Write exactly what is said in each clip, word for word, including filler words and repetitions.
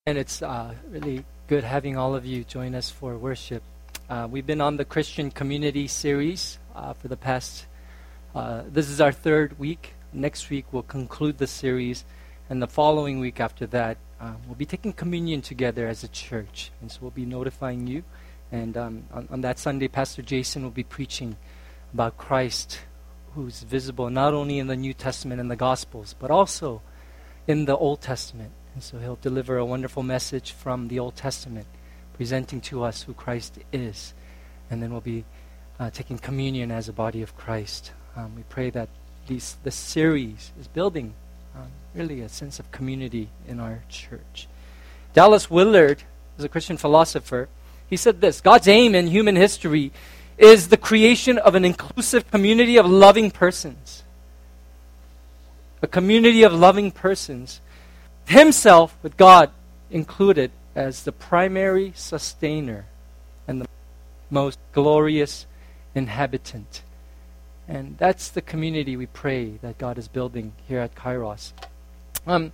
And it's uh, really good having all of you join us for worship. Uh, we've been on the Christian Community series uh, for the past, uh, this is our third week. Next week we'll conclude the series, and the following week after that, uh, we'll be taking communion together as a church. And so we'll be notifying you. And um, on, on that Sunday, Pastor Jason will be preaching about Christ, who's visible not only in the New Testament and the Gospels, but also in the Old Testament. And so he'll deliver a wonderful message from the Old Testament, presenting to us who Christ is. And then we'll be uh, taking communion as a body of Christ. Um, we pray that these, this series is building um, really a sense of community in our church. Dallas Willard is a Christian philosopher. He said this: God's aim in human history is the creation of an inclusive community of loving persons. A community of loving persons. Himself, with God included, as the primary sustainer and the most glorious inhabitant. And that's the community we pray that God is building here at Kairos. Um,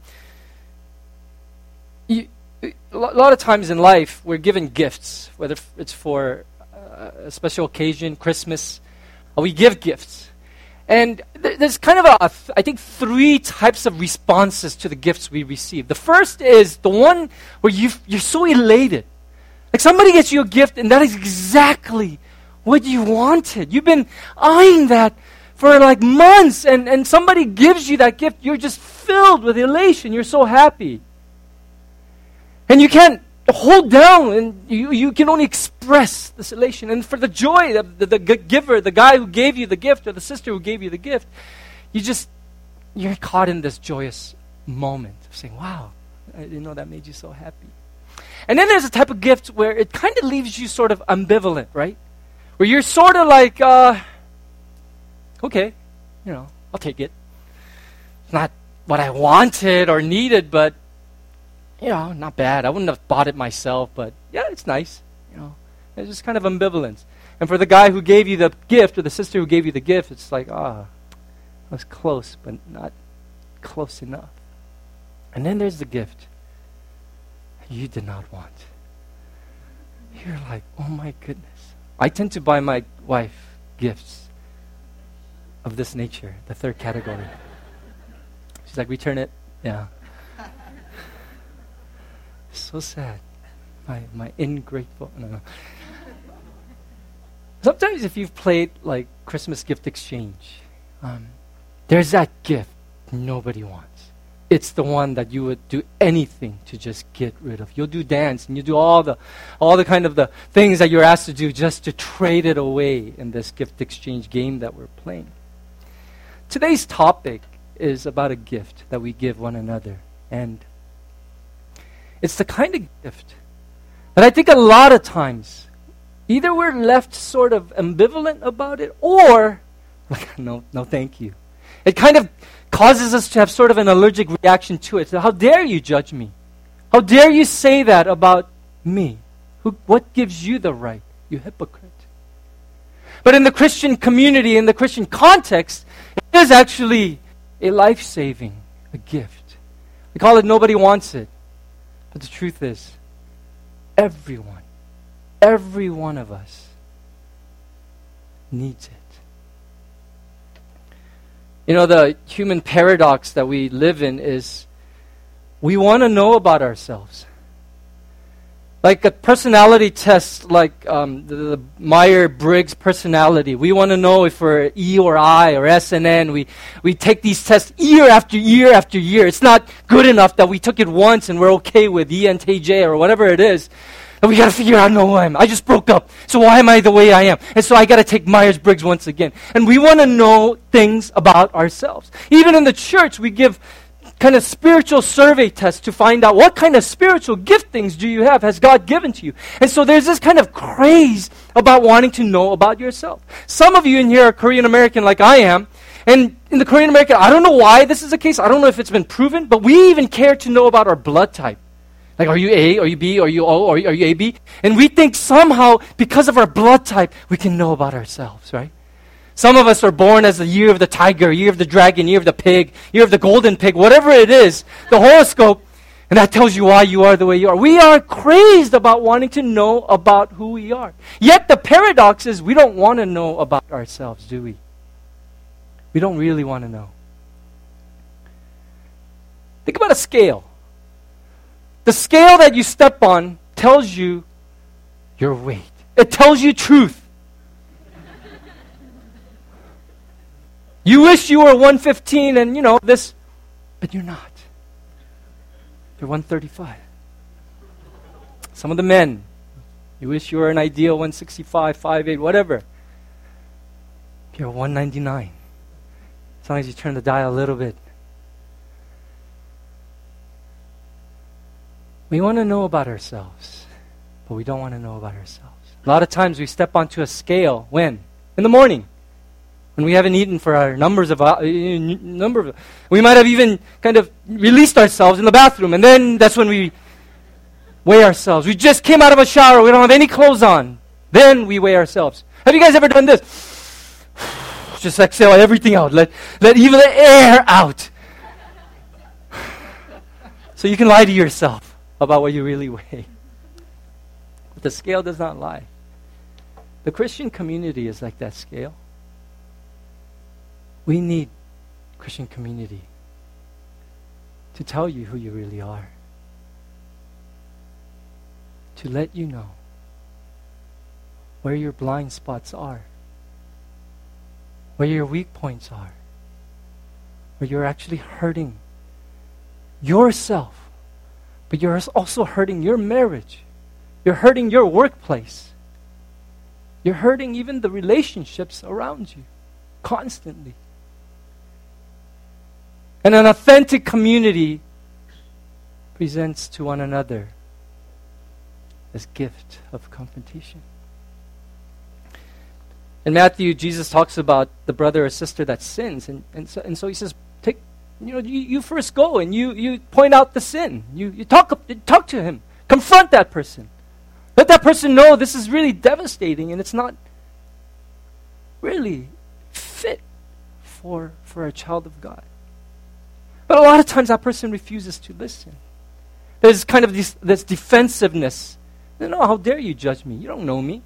you, a lot of times in life, we're given gifts, whether it's for uh, a special occasion, Christmas. Uh, we give gifts. And th- there's kind of, a, I think, three types of responses to the gifts we receive. The first is the one where you you're so elated. Like somebody gets you a gift and that is exactly what you wanted. You've been eyeing that for like months, and, and somebody gives you that gift. You're just filled with elation. You're so happy. And you can't hold down, and you, you can only express this elation. And for the joy of the, the, the giver, the guy who gave you the gift, or the sister who gave you the gift, you just, you're caught in this joyous moment of saying, wow, I didn't know that made you so happy. And then there's a type of gift where it kind of leaves you sort of ambivalent, right? Where you're sort of like, uh, okay, you know, I'll take it. It's not what I wanted or needed, but you know, not bad. I wouldn't have bought it myself, but yeah, it's nice. You know, it's just kind of ambivalence. And for the guy who gave you the gift, or the sister who gave you the gift, it's like, ah, oh, I was close, but not close enough. And then there's the gift you did not want. You're like, oh my goodness. I tend to buy my wife gifts of this nature, the third category. She's like, return it. Yeah. So sad. My my ingrateful. No, no. Sometimes if you've played like Christmas gift exchange, um, there's that gift nobody wants. It's the one that you would do anything to just get rid of. You'll do dance and you do all the all the kind of the things that you're asked to do just to trade it away in this gift exchange game that we're playing. Today's topic is about a gift that we give one another, and it's the kind of gift that I think a lot of times either we're left sort of ambivalent about it, or like, no, no thank you. It kind of causes us to have sort of an allergic reaction to it. So how dare you judge me? How dare you say that about me? Who, what gives you the right, you hypocrite? But in the Christian community, in the Christian context, it is actually a life-saving, a gift. We call it nobody wants it. But the truth is, everyone, every one of us needs it. You know, the human paradox that we live in is we want to know about ourselves. Like a personality test, like um, the, the Myers-Briggs personality. We want to know if we're E or I or S and N. We we take these tests year after year after year. It's not good enough that we took it once and we're okay with E N T J or whatever it is. And we got to figure out, no, who I am. I just broke up. So why am I the way I am? And so I got to take Myers-Briggs once again. And we want to know things about ourselves. Even in the church, we give kind of spiritual survey tests to find out what kind of spiritual giftings do you have, has God given to you. And so there's this kind of craze about wanting to know about yourself. Some of you in here are Korean American like I am, and in the Korean American, I don't know why this is the case, I don't know if it's been proven, but we even care to know about our blood type. Like, are you A, are you B, are you O, are you, are you A B? And we think somehow, because of our blood type, we can know about ourselves, right? Some of us are born as the year of the tiger, year of the dragon, year of the pig, year of the golden pig, whatever it is, the horoscope. And that tells you why you are the way you are. We are crazed about wanting to know about who we are. Yet the paradox is we don't want to know about ourselves, do we? We don't really want to know. Think about a scale. The scale that you step on tells you your weight. It tells you truth. You wish you were one fifteen and, you know, this, but you're not. You're one thirty-five. Some of the men, you wish you were an ideal one sixty-five, five eight, whatever. You're one ninety-nine. As long as you turn the dial a little bit. We want to know about ourselves, but we don't want to know about ourselves. A lot of times we step onto a scale. When? In the morning. When we haven't eaten for our numbers of, uh, number of, we might have even kind of released ourselves in the bathroom, and then that's when we weigh ourselves. We just came out of a shower, we don't have any clothes on. Then we weigh ourselves. Have you guys ever done this? Just exhale everything out. Let, let even the air out. So you can lie to yourself about what you really weigh. But the scale does not lie. The Christian community is like that scale. We need Christian community to tell you who you really are. To let you know where your blind spots are. Where your weak points are. Where you're actually hurting yourself. But you're also hurting your marriage. You're hurting your workplace. You're hurting even the relationships around you constantly. And an authentic community presents to one another as gift of confrontation. In Matthew, Jesus talks about the brother or sister that sins, and, and, so, and so he says, "Take, you know, you, you first go and you, you point out the sin. You, you talk you talk to him, confront that person, let that person know this is really devastating and it's not really fit for for a child of God." But a lot of times that person refuses to listen. There's kind of this, this defensiveness. No, how dare you judge me? You don't know me.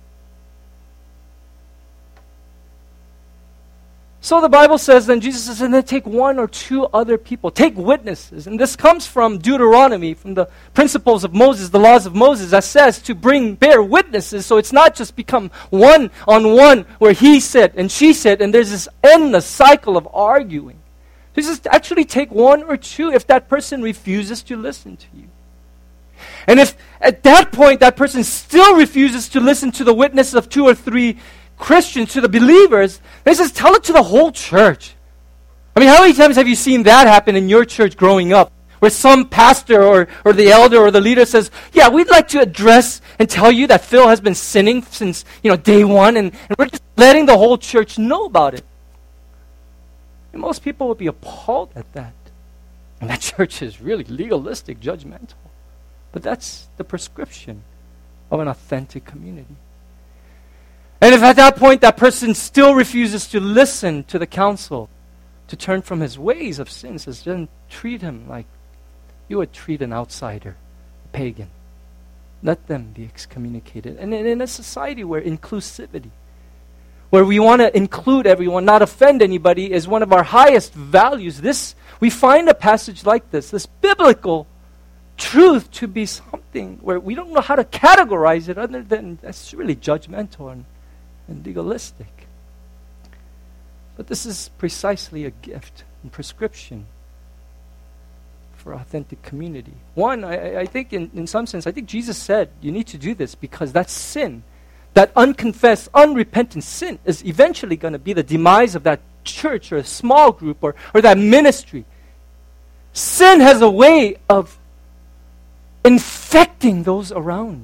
So the Bible says, then Jesus says, and then take one or two other people. Take witnesses. And this comes from Deuteronomy, from the principles of Moses, the laws of Moses, that says to bring, bear witnesses. So it's not just become one on one where he said and she said, and there's this endless cycle of arguing. He says, actually take one or two if that person refuses to listen to you. And if at that point that person still refuses to listen to the witness of two or three Christians, to the believers, he says, tell it to the whole church. I mean, how many times have you seen that happen in your church growing up? Where some pastor or, or the elder or the leader says, yeah, we'd like to address and tell you that Phil has been sinning since, you know, day one, and, and we're just letting the whole church know about it. And most people would be appalled at that. And that church is really legalistic, judgmental. But that's the prescription of an authentic community. And if at that point that person still refuses to listen to the counsel, to turn from his ways of sin, says, then treat him like you would treat an outsider, a pagan. Let them be excommunicated. And in, in a society where inclusivity, where we want to include everyone, not offend anybody, is one of our highest values. This, we find a passage like this, this biblical truth to be something where we don't know how to categorize it other than that's really judgmental and, and legalistic. But this is precisely a gift and prescription for authentic community. One, I, I think in, in some sense, I think Jesus said you need to do this because that's sin. That unconfessed, unrepentant sin is eventually going to be the demise of that church or a small group or, or that ministry. Sin has a way of infecting those around.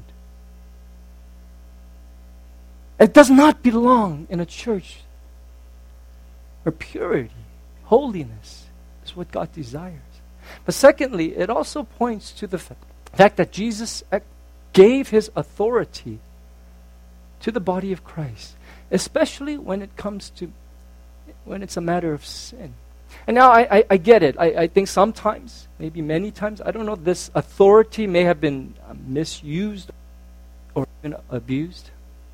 It does not belong in a church where purity, holiness is what God desires. But secondly, it also points to the fa- fact that Jesus gave his authority to the body of Christ, especially when it comes to, when it's a matter of sin. And now I, I, I get it. I, I think sometimes, maybe many times, I don't know, this authority may have been uh, misused or even abused.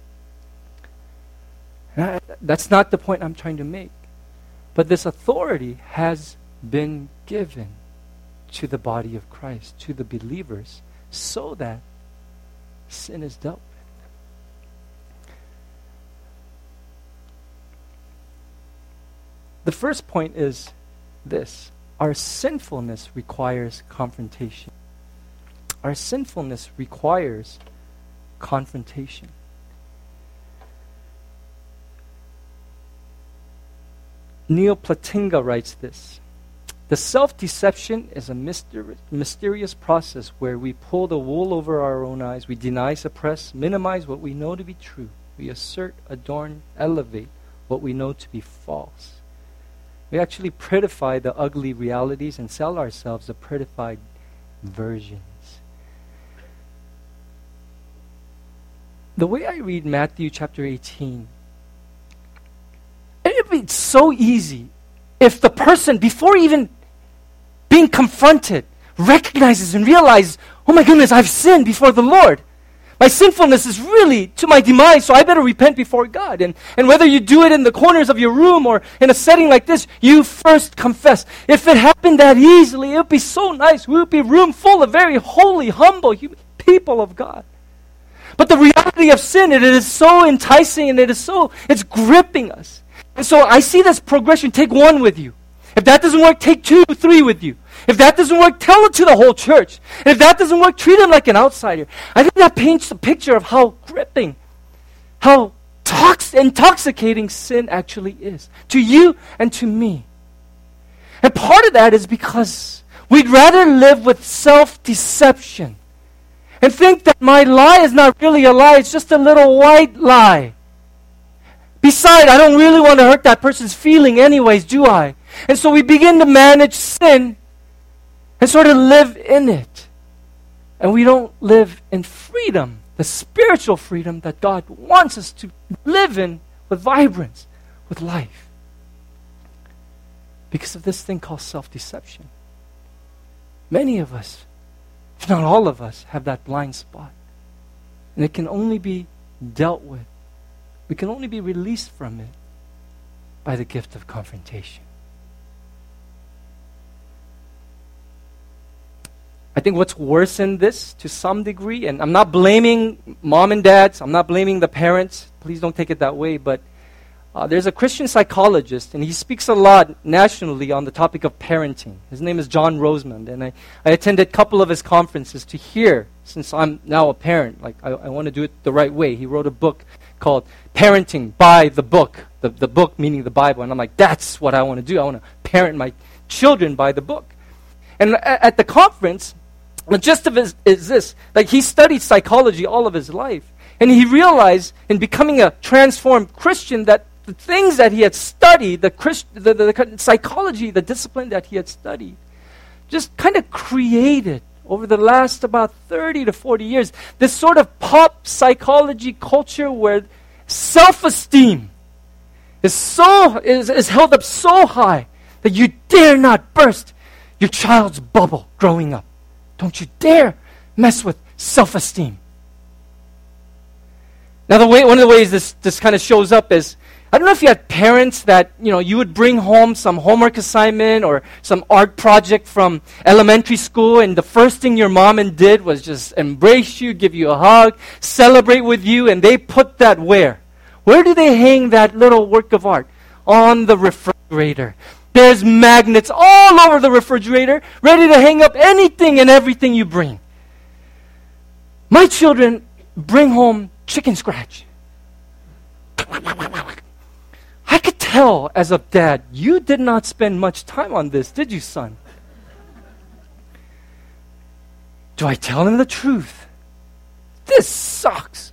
And I, that's not the point I'm trying to make. But this authority has been given to the body of Christ, to the believers, so that sin is dealt with. The first point is this: our sinfulness requires confrontation. Our sinfulness requires confrontation. Neoplatinga writes this: the self-deception is a mysteri- mysterious process where we pull the wool over our own eyes, we deny, suppress, minimize what we know to be true. We assert, adorn, elevate what we know to be false. We actually prettify the ugly realities and sell ourselves the prettified versions. The way I read Matthew chapter eighteen, it would be so easy if the person, before even being confronted, recognizes and realizes, oh my goodness, I've sinned before the Lord. My sinfulness is really to my demise, so I better repent before God. And, and whether you do it in the corners of your room or in a setting like this, you first confess. If it happened that easily, it would be so nice. We would be a room full of very holy, humble human people of God. But the reality of sin, it is so enticing and it is so, it's gripping us. And so I see this progression. Take one with you. If that doesn't work, take two, three with you. If that doesn't work, tell it to the whole church. And if that doesn't work, treat him like an outsider. I think that paints a picture of how gripping, how tox- intoxicating sin actually is to you and to me. And part of that is because we'd rather live with self-deception and think that my lie is not really a lie, it's just a little white lie. Besides, I don't really want to hurt that person's feeling anyways, do I? And so we begin to manage sin and sort of live in it. And we don't live in freedom, the spiritual freedom that God wants us to live in with vibrance, with life. Because of this thing called self-deception. Many of us, if not all of us, have that blind spot. And it can only be dealt with. We can only be released from it by the gift of confrontation. I think what's worse in this, to some degree, and I'm not blaming mom and dads, I'm not blaming the parents, please don't take it that way, but uh, there's a Christian psychologist, and he speaks a lot nationally on the topic of parenting. His name is John Rosemond, and I, I attended a couple of his conferences to hear, since I'm now a parent, like I, I want to do it the right way. He wrote a book called Parenting by the Book, the, the book meaning the Bible, and I'm like, that's what I want to do. I want to parent my children by the book. And a- at the conference, the gist of it is this, like he studied psychology all of his life. And he realized in becoming a transformed Christian that the things that he had studied, the, Christ, the, the, the psychology, the discipline that he had studied, just kind of created over the last about thirty to forty years, this sort of pop psychology culture where self-esteem is so is, is held up so high that you dare not burst your child's bubble growing up. Don't you dare mess with self-esteem. Now, the way one of the ways this, this kind of shows up is, I don't know if you had parents that, you know, you would bring home some homework assignment or some art project from elementary school, and the first thing your mom and did was just embrace you, give you a hug, celebrate with you, and they put that where? Where do they hang that little work of art? On the refrigerator. There's magnets all over the refrigerator, ready to hang up anything and everything you bring. My children bring home chicken scratch. I could tell as a dad, you did not spend much time on this, did you, son? Do I tell him the truth? This sucks.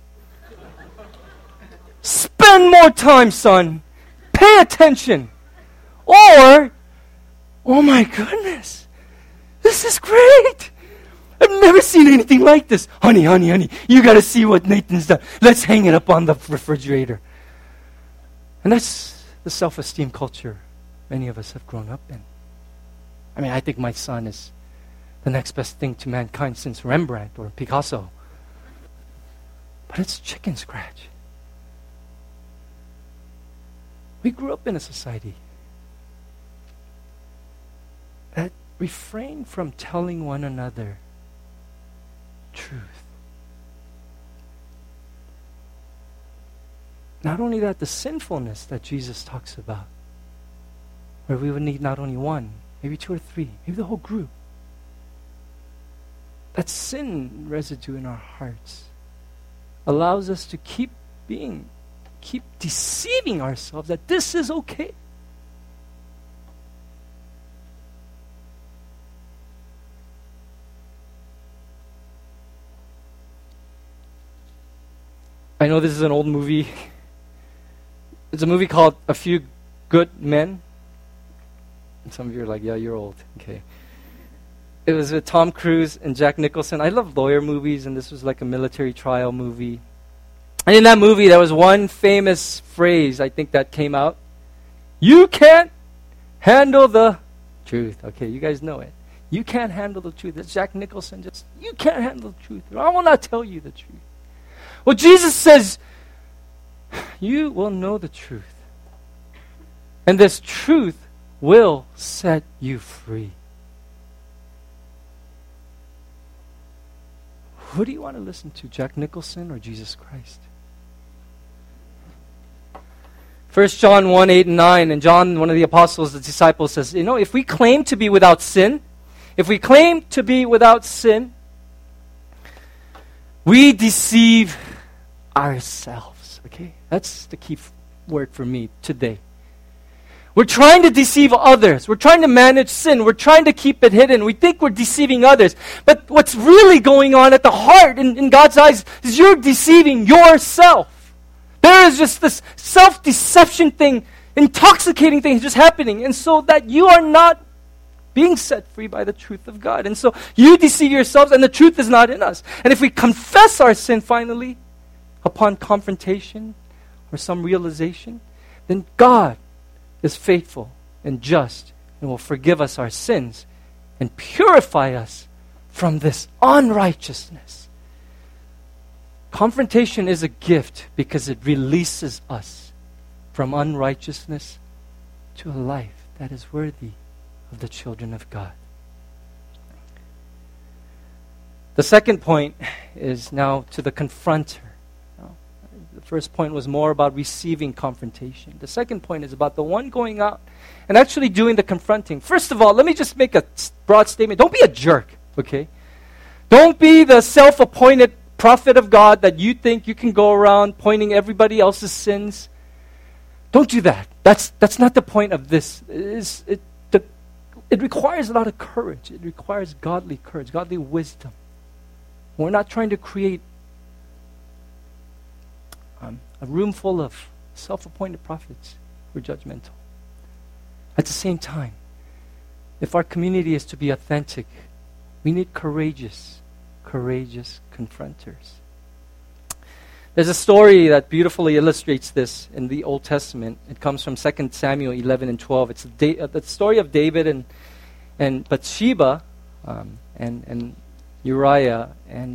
Spend more time, son. Pay attention. Or, oh my goodness, this is great. I've never seen anything like this. Honey, honey, honey, you got to see what Nathan's done. Let's hang it up on the refrigerator. And that's the self-esteem culture many of us have grown up in. I mean, I think my son is the next best thing to mankind since Rembrandt or Picasso. But it's chicken scratch. We grew up in a society that refrained from telling one another truth. Not only that, the sinfulness that Jesus talks about, where we would need not only one, maybe two or three, maybe the whole group. That sin residue in our hearts allows us to keep being, keep deceiving ourselves that this is okay. I know this is an old movie. It's a movie called A Few Good Men. And some of you are like, yeah, you're old. Okay. It was with Tom Cruise and Jack Nicholson. I love lawyer movies, and this was like a military trial movie. And in that movie, there was one famous phrase, I think, that came out. You can't handle the truth. Okay, you guys know it. You can't handle the truth. It's Jack Nicholson. Just, you can't handle the truth. I will not tell you the truth. Well, Jesus says, you will know the truth. And this truth will set you free. Who do you want to listen to, Jack Nicholson or Jesus Christ? First John one, eight and nine, and John, one of the apostles, the disciple, says, you know, if we claim to be without sin, if we claim to be without sin, we deceive ourselves. Okay? That's the key f- word for me today. We're trying to deceive others. We're trying to manage sin. We're trying to keep it hidden. We think we're deceiving others. But what's really going on at the heart in, in God's eyes is you're deceiving yourself. There is just this self-deception thing, intoxicating thing just happening. And so that you are not being set free by the truth of God. And so you deceive yourselves and the truth is not in us. And if we confess our sin finally, upon confrontation or some realization, then God is faithful and just and will forgive us our sins and purify us from this unrighteousness. Confrontation is a gift because it releases us from unrighteousness to a life that is worthy of the children of God. The second point is now to the confronter. The first point was more about receiving confrontation. The second point is about the one going out and actually doing the confronting. First of all, let me just make a broad statement. Don't be a jerk, okay? Don't be the self-appointed prophet of God that you think you can go around pointing everybody else's sins. Don't do that. That's that's not the point of this. It, is, it, the, it requires a lot of courage. It requires godly courage, godly wisdom. We're not trying to create Um, a room full of self-appointed prophets who are judgmental. At the same time, if our community is to be authentic, we need courageous, courageous confronters. There's a story that beautifully illustrates this in the Old Testament. It comes from Second Samuel eleven and twelve. It's the, da- uh, the story of David and and Bathsheba um, and and Uriah and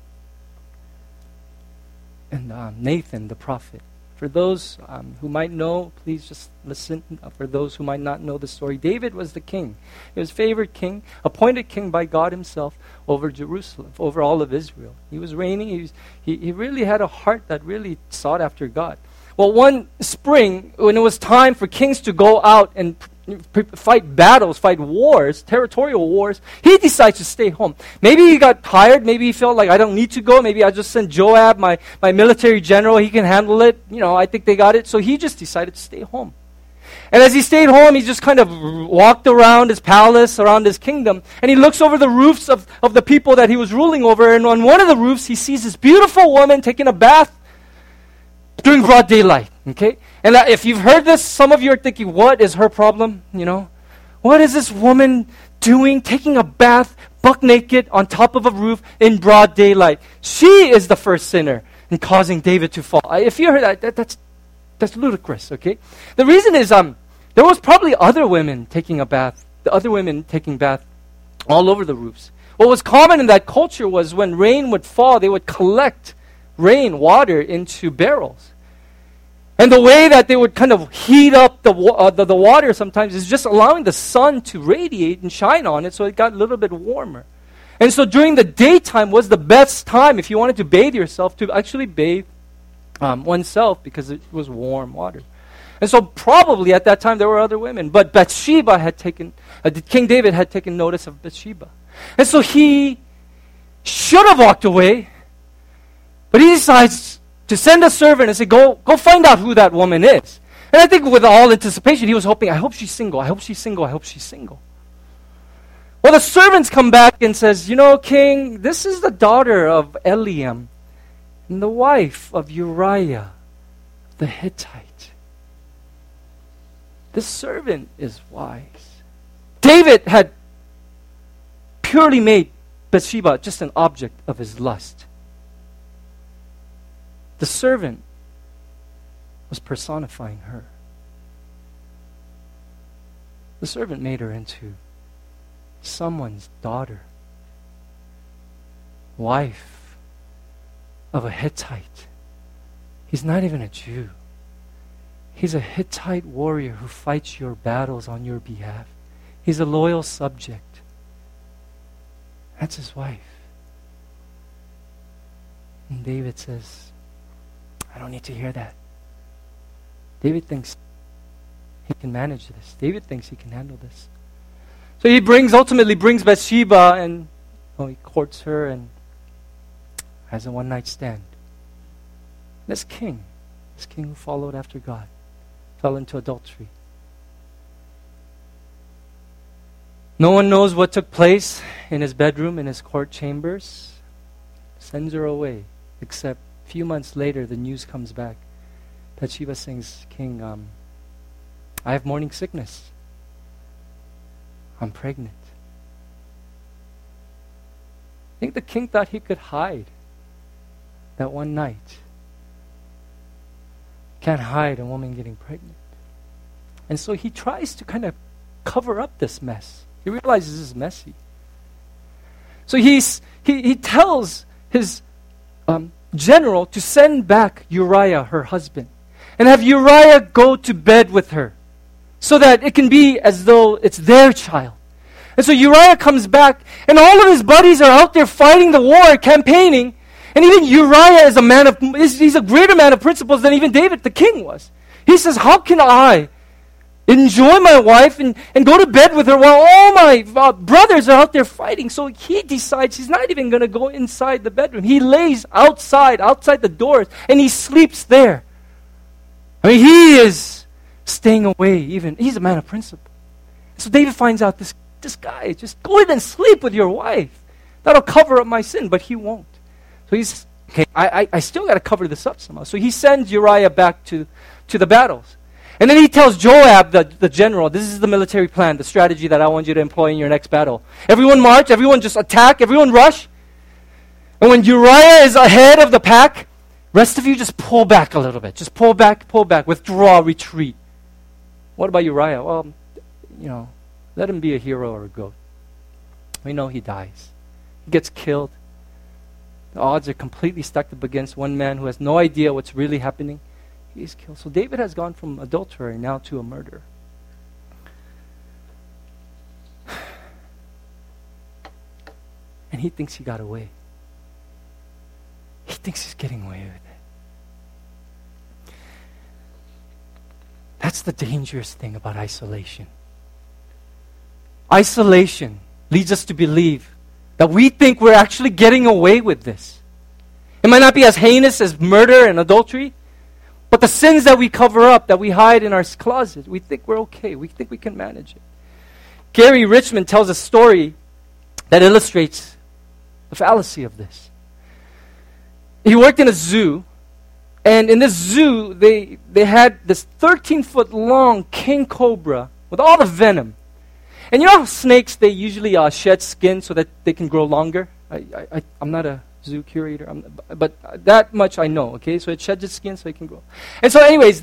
and um, Nathan the prophet. For those um, who might know, please just listen. Uh, for those who might not know the story, David was the king. He was favored king, appointed king by God himself over Jerusalem, over all of Israel. He was reigning. He, was, he, he really had a heart that really sought after God. Well, one spring, when it was time for kings to go out and fight battles, fight wars, territorial wars, he decides to stay home. Maybe he got tired. Maybe he felt like, I don't need to go. Maybe I just send Joab, my, my military general. He can handle it. You know, I think they got it. So he just decided to stay home. And as he stayed home, he just kind of walked around his palace, around his kingdom, and he looks over the roofs of, of the people that he was ruling over. And on one of the roofs, he sees this beautiful woman taking a bath during broad daylight, okay? And uh, if you've heard this, some of you are thinking, what is her problem, you know? What is this woman doing, taking a bath, buck naked, on top of a roof in broad daylight? She is the first sinner in causing David to fall. Uh, if you heard that, that, that's that's ludicrous, okay? The reason is, um, there was probably other women taking a bath, the other women taking bath all over the roofs. What was common in that culture was when rain would fall, they would collect rain, water into barrels. And the way that they would kind of heat up the, uh, the, the water sometimes is just allowing the sun to radiate and shine on it so it got a little bit warmer. And so during the daytime was the best time if you wanted to bathe yourself to actually bathe um, oneself because it was warm water. And so probably at that time there were other women. But Bathsheba had taken, uh, King David had taken notice of Bathsheba. And so he should have walked away, but he decides to send a servant and say, go, go find out who that woman is. And I think with all anticipation, he was hoping, I hope she's single, I hope she's single, I hope she's single. Well, the servants come back and says, you know, King, this is the daughter of Eliam and the wife of Uriah the Hittite. This servant is wise. David had purely made Bathsheba just an object of his lust. The servant was personifying her. The servant made her into someone's daughter, wife of a Hittite. He's not even a Jew. He's a Hittite warrior who fights your battles on your behalf. He's a loyal subject. That's his wife. And David says, I don't need to hear that. David thinks he can manage this. David thinks he can handle this. So he brings, ultimately brings Bathsheba and oh, he courts her and has a one-night stand. This king, this king who followed after God, fell into adultery. No one knows what took place in his bedroom, in his court chambers. Sends her away, except a few months later, the news comes back. Bathsheba sings, King, um, I have morning sickness. I'm pregnant. I think the king thought he could hide that one night. Can't hide a woman getting pregnant. And so he tries to kind of cover up this mess. He realizes this is messy. So he's, he, he tells his um, general to send back Uriah, her husband, and have Uriah go to bed with her so that it can be as though it's their child. And so Uriah comes back, and all of his buddies are out there fighting the war, campaigning, and even Uriah is a man of, he's a greater man of principles than even David the king was. He says, how can I enjoy my wife and, and go to bed with her while all my uh, brothers are out there fighting? So he decides he's not even going to go inside the bedroom. He lays outside, outside the doors, and he sleeps there. I mean, he is staying away even. He's a man of principle. So David finds out this, this guy, just go in and sleep with your wife. That'll cover up my sin, but he won't. So he's, okay, I, I, I still got to cover this up somehow. So he sends Uriah back to, to the battles. And then he tells Joab, the, the general, this is the military plan, the strategy that I want you to employ in your next battle. Everyone march, everyone just attack, everyone rush. And when Uriah is ahead of the pack, rest of you just pull back a little bit. Just pull back, pull back, withdraw, retreat. What about Uriah? Well, you know, let him be a hero or a goat. We know he dies. He gets killed. The odds are completely stacked up against one man who has no idea what's really happening. He's killed. So David has gone from adulterer now to a murderer. And he thinks he got away. He thinks he's getting away with it. That's the dangerous thing about isolation. Isolation leads us to believe that we think we're actually getting away with this. It might not be as heinous as murder and adultery, but the sins that we cover up, that we hide in our closet, we think we're okay. We think we can manage it. Gary Richmond tells a story that illustrates the fallacy of this. He worked in a zoo, and in this zoo, they, they had this thirteen-foot-long king cobra with all the venom. And you know how snakes, they usually uh, shed skin so that they can grow longer? I, I, I'm not a zoo curator, I'm, but that much I know, okay? So it sheds its skin so it can grow. And so anyways, this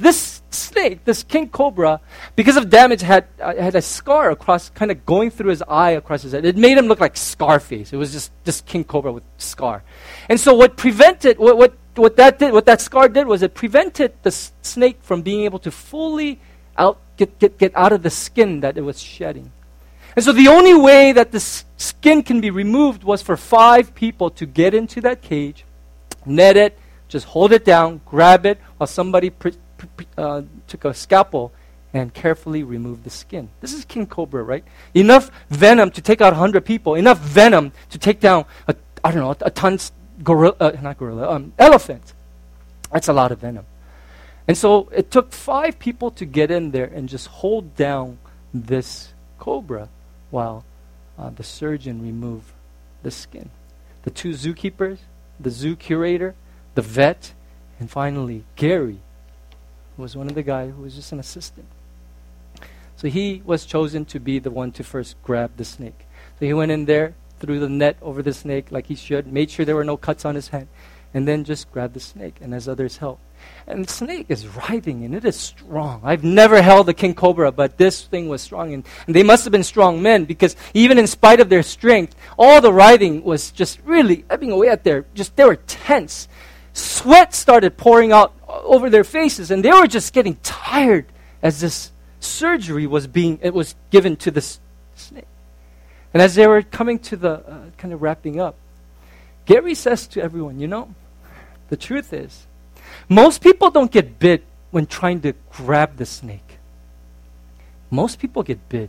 snake, this king cobra, because of damage, had uh, had a scar across, kind of going through his eye across his head. It made him look like Scarface. It was just this king cobra with scar. And so what prevented, what, what, what that did, what that scar did was it prevented the s- snake from being able to fully out, get, get, get out of the skin that it was shedding. And so the only way that the s- skin can be removed was for five people to get into that cage, net it, just hold it down, grab it, while somebody pre- pre- uh, took a scalpel and carefully removed the skin. This is king cobra, right? Enough venom to take out one hundred people, enough venom to take down, a, I don't know, a ton's gorilla, uh, not gorilla, um, elephant. That's a lot of venom. And so it took five people to get in there and just hold down this cobra while uh, the surgeon removed the skin. The two zookeepers, the zoo curator, the vet, and finally Gary, who was one of the guys who was just an assistant. So he was chosen to be the one to first grab the snake. So he went in there, threw the net over the snake like he should, made sure there were no cuts on his hand, and then just grabbed the snake, and as others helped. And the snake is writhing, and it is strong. I've never held a king cobra, but this thing was strong. And, and they must have been strong men, because even in spite of their strength, all the writhing was just really ebbing away at their, just, they were tense. Sweat started pouring out over their faces, and they were just getting tired as this surgery was being, it was given to the snake. And as they were coming to the, uh, kind of wrapping up, Gary says to everyone, you know, the truth is, most people don't get bit when trying to grab the snake. Most people get bit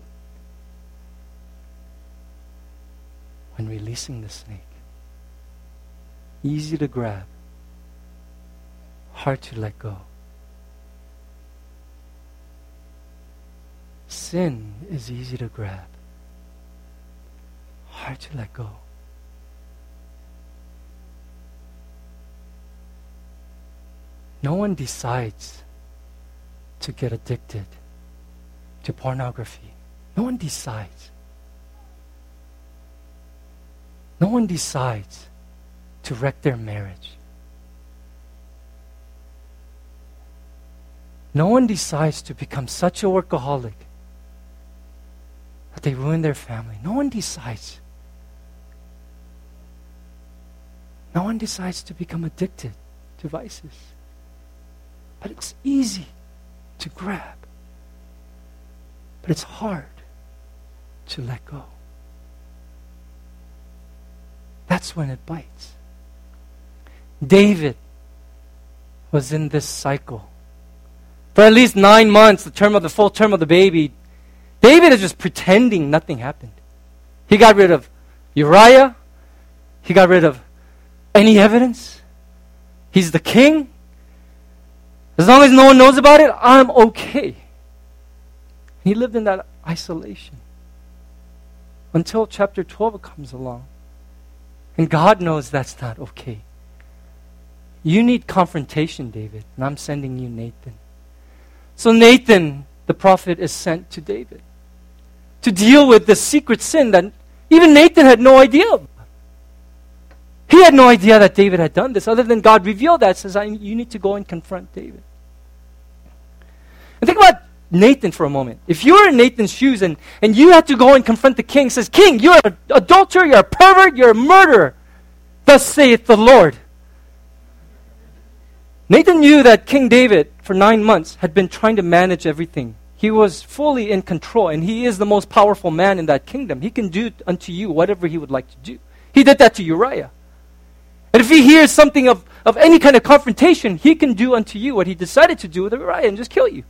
when releasing the snake. Easy to grab, hard to let go. Sin is easy to grab, hard to let go. No one decides to get addicted to pornography. No one decides. No one decides to wreck their marriage. No one decides to become such a workaholic that they ruin their family. No one decides. No one decides to become addicted to vices. But it's easy to grab. But it's hard to let go. That's when it bites. David was in this cycle. For at least nine months, the term of the full term of the baby, David is just pretending nothing happened. He got rid of Uriah. He got rid of any evidence. He's the king. As long as no one knows about it, I'm okay. He lived in that isolation until chapter twelve comes along. And God knows that's not okay. You need confrontation, David, and I'm sending you Nathan. So Nathan, the prophet, is sent to David to deal with the secret sin that even Nathan had no idea of. He had no idea that David had done this, other than God revealed that, says, I, you need to go and confront David. And think about Nathan for a moment. If you were in Nathan's shoes and, and you had to go and confront the king, says, King, you're an adulterer, you're a pervert, you're a murderer. Thus saith the Lord. Nathan knew that King David, for nine months, had been trying to manage everything. He was fully in control, and he is the most powerful man in that kingdom. He can do unto you whatever he would like to do. He did that to Uriah. And if he hears something of, of any kind of confrontation, he can do unto you what he decided to do with Uriah and just kill you.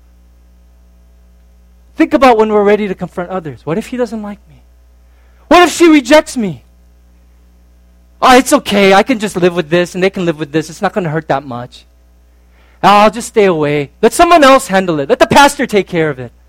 Think about when we're ready to confront others. What if he doesn't like me? What if she rejects me? Oh, it's okay. I can just live with this, and they can live with this. It's not going to hurt that much. I'll just stay away. Let someone else handle it. Let the pastor take care of it.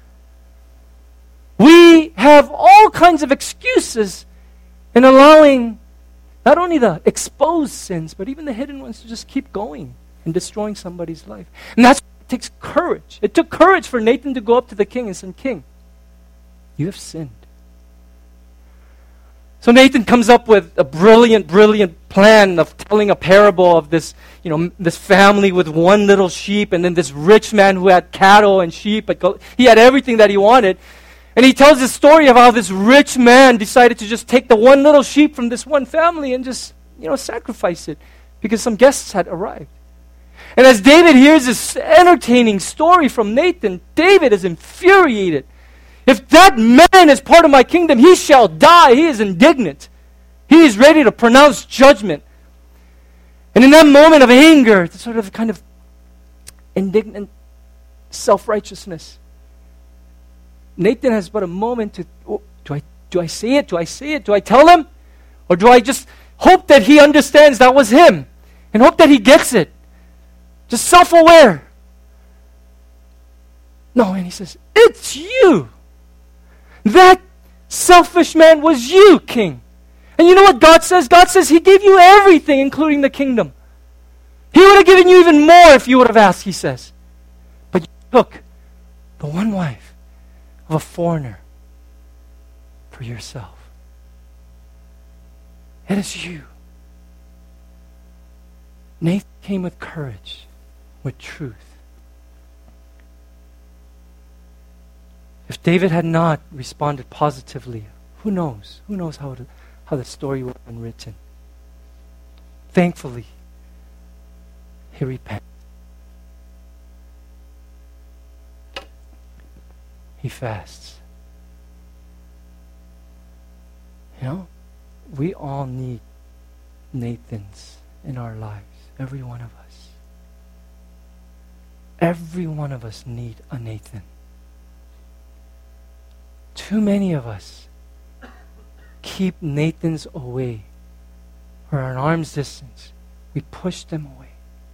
We have all kinds of excuses in allowing not only the exposed sins, but even the hidden ones to just keep going and destroying somebody's life. And that's what it takes courage. It took courage for Nathan to go up to the king and say, King, you have sinned. So Nathan comes up with a brilliant, brilliant plan of telling a parable of this, you know, this family with one little sheep, and then this rich man who had cattle and sheep, but go, he had everything that he wanted. And he tells the story of how this rich man decided to just take the one little sheep from this one family and just, you know, sacrifice it because some guests had arrived. And as David hears this entertaining story from Nathan, David is infuriated. If that man is part of my kingdom, he shall die. He is indignant. He is ready to pronounce judgment. And in that moment of anger, the sort of kind of indignant self-righteousness, Nathan has but a moment to, oh, do I do I say it? Do I say it? Do I tell him? Or do I just hope that he understands that was him and hope that he gets it? Just self-aware. No, and he says, it's you. That selfish man was you, king. And you know what God says? God says he gave you everything, including the kingdom. He would have given you even more if you would have asked, he says. But you took the one wife of a foreigner for yourself. It is you. Nathan came with courage, with truth. If David had not responded positively, who knows? Who knows how, to, how the story would have been written? Thankfully, he repented. He fasts. You know, we all need Nathans in our lives. Every one of us. Every one of us need a Nathan. Too many of us keep Nathans away or at arm's distance. We push them away.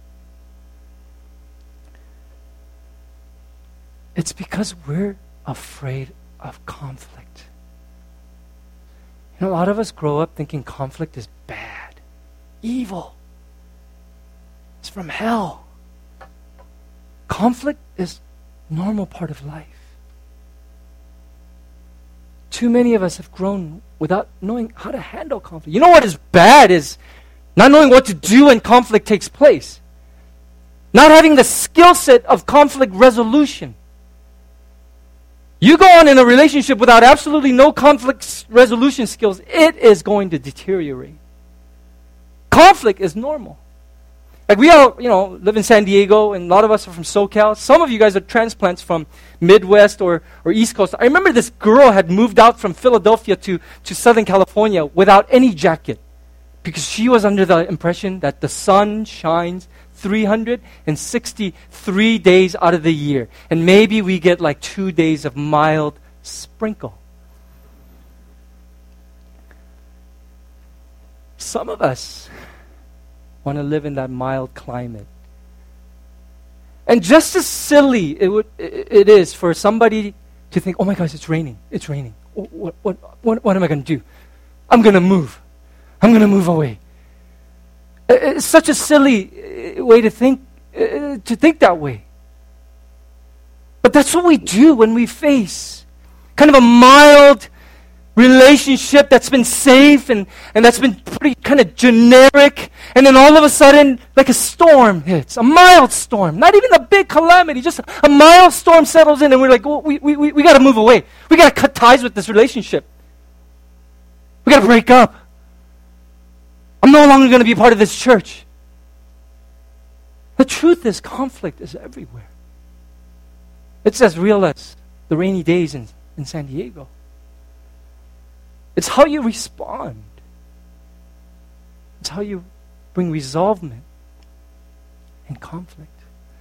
It's because we're afraid of conflict. You know, a lot of us grow up thinking conflict is bad, evil. It's from hell. Conflict is a normal part of life. Too many of us have grown without knowing how to handle conflict. You know what is bad is not knowing what to do when conflict takes place. Not having the skill set of conflict resolution. You go on in a relationship without absolutely no conflict resolution skills, it is going to deteriorate. Conflict is normal. Like we all, you know, live in San Diego, and a lot of us are from SoCal. Some of you guys are transplants from Midwest or, or East Coast. I remember this girl had moved out from Philadelphia to, to Southern California without any jacket because she was under the impression that the sun shines three hundred sixty-three days out of the year. And maybe we get like two days of mild sprinkle. Some of us want to live in that mild climate. And just as silly it would it is for somebody to think, oh my gosh, it's raining. It's raining. What, what, what, what am I going to do? I'm going to move. I'm going to move away. It's such a silly way to think, uh, to think that way. But that's what we do when we face kind of a mild relationship that's been safe and, and that's been pretty kind of generic. And then all of a sudden, like a storm hits, a mild storm, not even a big calamity, just a mild storm settles in and we're like, well, we, we, we, we got to move away. We got to cut ties with this relationship. We got to break up. I'm no longer going to be part of this church. The truth is, conflict is everywhere. It's as real as the rainy days in, in San Diego. It's how you respond. It's how you bring resolvement in conflict.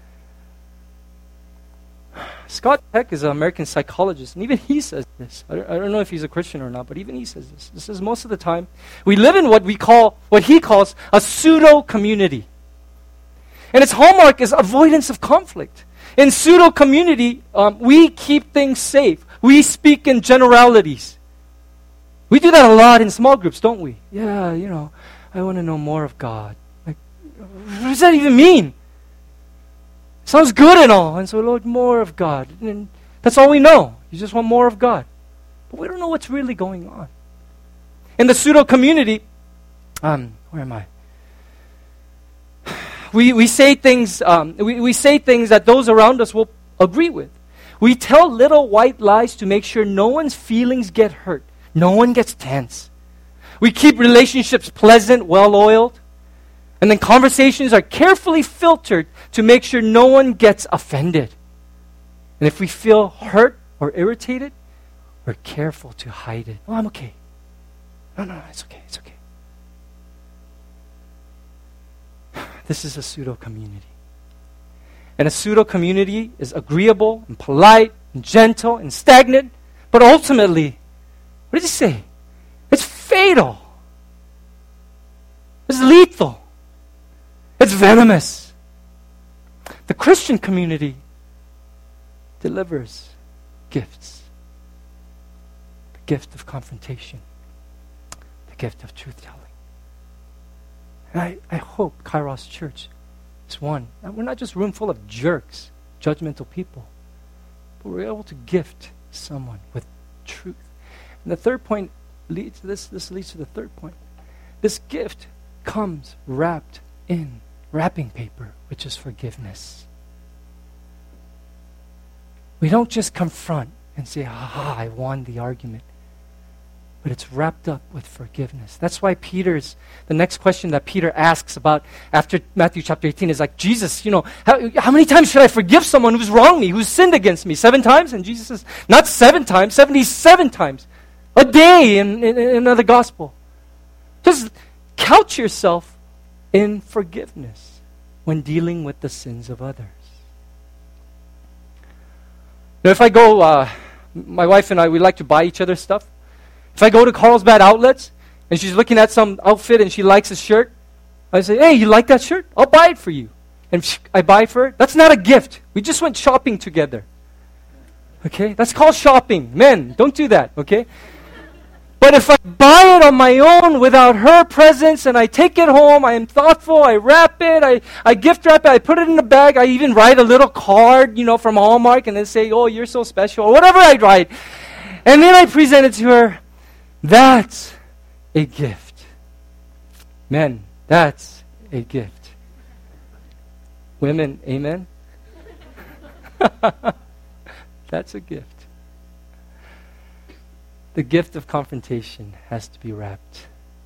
Scott Peck is an American psychologist, and even he says this. I don't, I don't know if he's a Christian or not, but even he says this. This is most of the time, we live in what we call, what he calls a pseudo-community. And its hallmark is avoidance of conflict. In pseudo-community, um, we keep things safe. We speak in generalities. We do that a lot in small groups, don't we? Yeah, you know, I want to know more of God. Like, what does that even mean? Sounds good and all. And so, Lord, more of God. And that's all we know. You just want more of God. But we don't know what's really going on. in the pseudo community, um, where am I? We we say things um, we, we say things that those around us will agree with. We tell little white lies to make sure no one's feelings get hurt. No one gets tense. We keep relationships pleasant, well-oiled. And then conversations are carefully filtered to make sure no one gets offended. And if we feel hurt or irritated, we're careful to hide it. Oh, I'm okay. No, no, no, it's okay, it's okay. This is a pseudo-community. And a pseudo-community is agreeable and polite and gentle and stagnant. But ultimately, what does he say? It's fatal. It's lethal. It's venomous. The Christian community delivers gifts. The gift of confrontation. The gift of truth-telling. And I, I hope Kairos Church is one. That we're not just a room full of jerks, judgmental people, but we're able to gift someone with truth. And the third point leads to this. This leads to the third point. This gift comes wrapped in wrapping paper, which is forgiveness. We don't just confront and say, ah, I won the argument. But it's wrapped up with forgiveness. That's why Peter's, the next question that Peter asks about after Matthew chapter eighteen is like, Jesus, you know, how, how many times should I forgive someone who's wronged me, who's sinned against me? Seven times? And Jesus says, not seven times, seventy-seven times. A day in, in, in another gospel. Just couch yourself in forgiveness when dealing with the sins of others. Now, if I go, uh, my wife and I, we like to buy each other stuff. If I go to Carlsbad Outlets and she's looking at some outfit and she likes a shirt, I say, hey, you like that shirt? I'll buy it for you. And I buy it for her. That's not a gift. We just went shopping together. Okay? That's called shopping. Men, don't do that, okay? But if I buy it on my own without her presence and I take it home, I am thoughtful, I wrap it, I, I gift wrap it, I put it in a bag, I even write a little card, you know, from Hallmark and then say, oh, you're so special, or whatever I write. And then I present it to her. That's a gift. Men, that's a gift. Women, amen? That's a gift. The gift of confrontation has to be wrapped,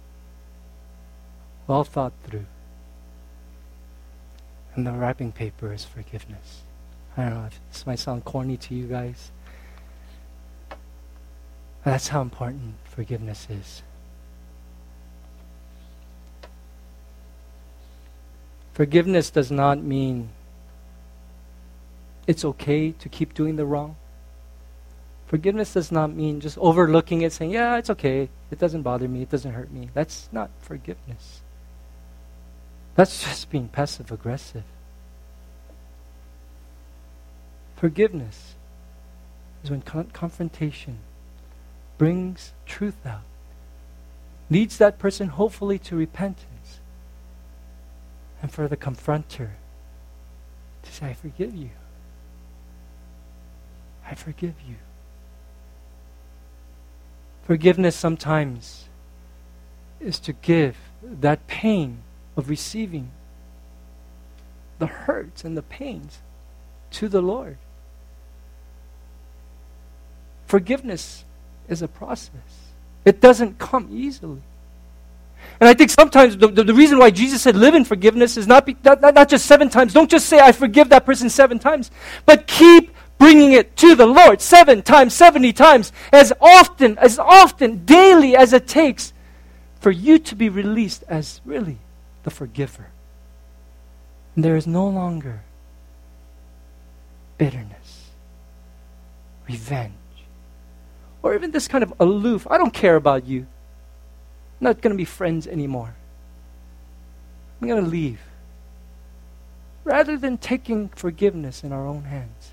well thought through. And the wrapping paper is forgiveness. I don't know if this might sound corny to you guys. But that's how important forgiveness is. Forgiveness does not mean it's okay to keep doing the wrong. Forgiveness does not mean just overlooking it, saying, yeah, it's okay. It doesn't bother me. It doesn't hurt me. That's not forgiveness. That's just being passive-aggressive. Forgiveness is when con- confrontation brings truth out, leads that person hopefully to repentance, and for the confronter to say, I forgive you. I forgive you. Forgiveness sometimes is to give that pain of receiving the hurts and the pains to the Lord. Forgiveness is a process. It doesn't come easily. And I think sometimes the, the, the reason why Jesus said live in forgiveness is not, be, not, not, not just seven times. Don't just say, I forgive that person seven times. But keep bringing it to the Lord seven times, seventy times, as often, as often, daily as it takes for you to be released as really the forgiver. And there is no longer bitterness, revenge, or even this kind of aloof, I don't care about you. I'm not going to be friends anymore. I'm going to leave. Rather than taking forgiveness in our own hands,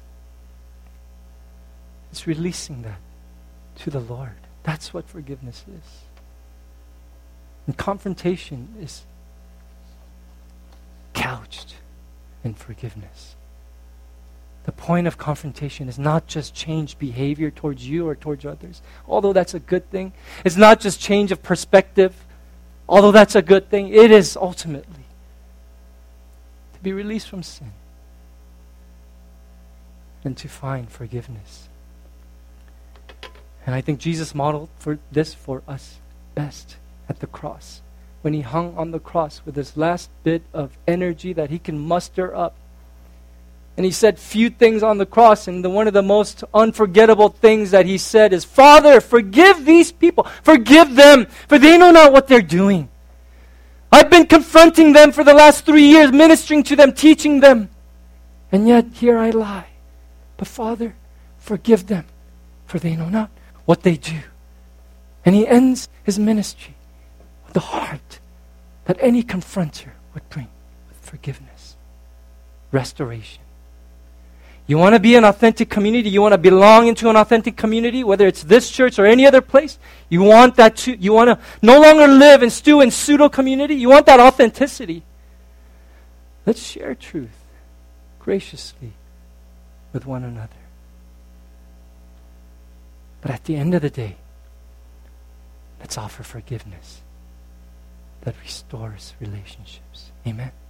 it's releasing that to the Lord. That's what forgiveness is. And confrontation is couched in forgiveness. The point of confrontation is not just change behavior towards you or towards others, although that's a good thing. It's not just change of perspective, although that's a good thing. It is ultimately to be released from sin and to find forgiveness. And I think Jesus modeled for this for us best at the cross. When he hung on the cross with his last bit of energy that he can muster up. And he said few things on the cross, and the, one of the most unforgettable things that he said is, Father, forgive these people. Forgive them, for they know not what they're doing. I've been confronting them for the last three years, ministering to them, teaching them. And yet here I lie. But Father, forgive them, for they know not what they do. And he ends his ministry with the heart that any confronter would bring, with forgiveness, restoration. You want to be an authentic community? You want to belong into an authentic community, whether it's this church or any other place? You want that to, you want to no longer live and stew in pseudo community? You want that authenticity? Let's share truth graciously with one another. But at the end of the day, let's offer forgiveness that restores relationships. Amen.